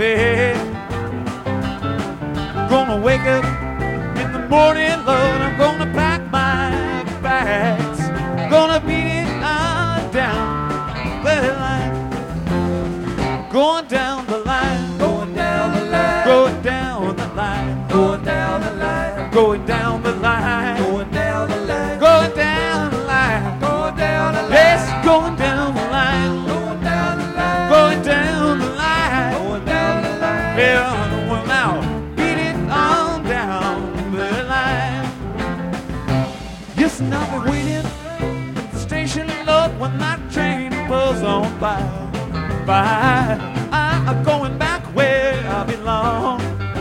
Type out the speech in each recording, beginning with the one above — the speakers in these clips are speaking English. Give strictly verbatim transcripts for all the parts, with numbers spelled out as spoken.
bed. Gonna wake up in the morning, Lord. I'm gonna pack my bags. Gonna beat it on down the line. Going down the line. Going down the line. Going down the line. Going down the line. Going down the line. Going down the line. Going down the line. Going down the line. Yes, going down the line. Going down the line. Going down the line. Going down the line. Yeah, well now, beat it on down the line. Yes, and I'll be waiting at the station, Lord, when that train pulls on by. By, I'm going back where I belong.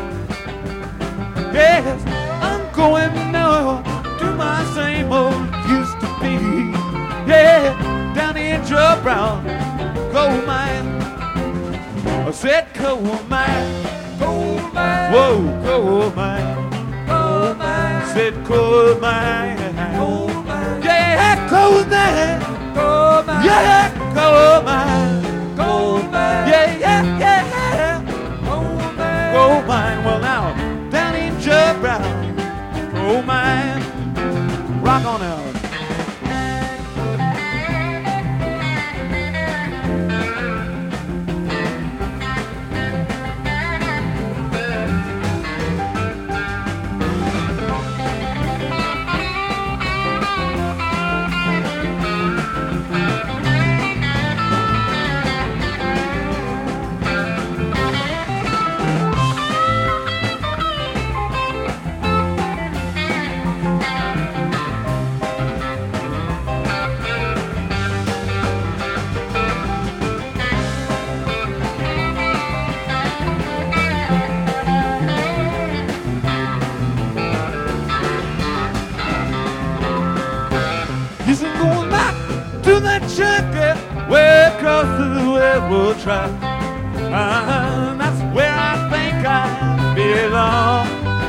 Yes, I'm going now to my same old used to be. Yeah, down in Joe Brown, coal mine. I said coal mine, Coal mine. whoa, coal mine. Coal mine. Said coal mine, Coal mine. yeah, coal mine, Coal mine. yeah, coal mine, Coal mine. yeah, yeah, yeah. Coal mine. Coal mine, well now, down in Joe Brown, coal mine, rock on out. Yes, I'm going back to that church way across the railroad track. Uh, that's where I think I belong.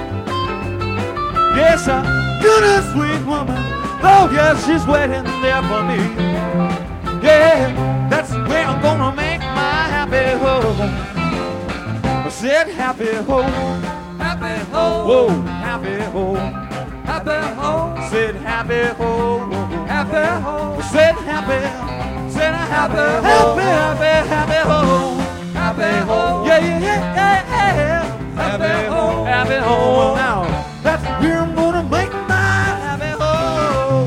Yes, a good a sweet woman. Oh, yes, she's waiting there for me. Yeah, that's where I'm gonna make my happy home. I said happy home. Happy home. Whoa, happy home. Happy home. Said happy home. Happy home. Said happy, said a happy, happy, happy, happy home. Happy home. Yeah, yeah, yeah, yeah, yeah. Happy home. Happy home. Now, that's where I'm gonna make my happy home.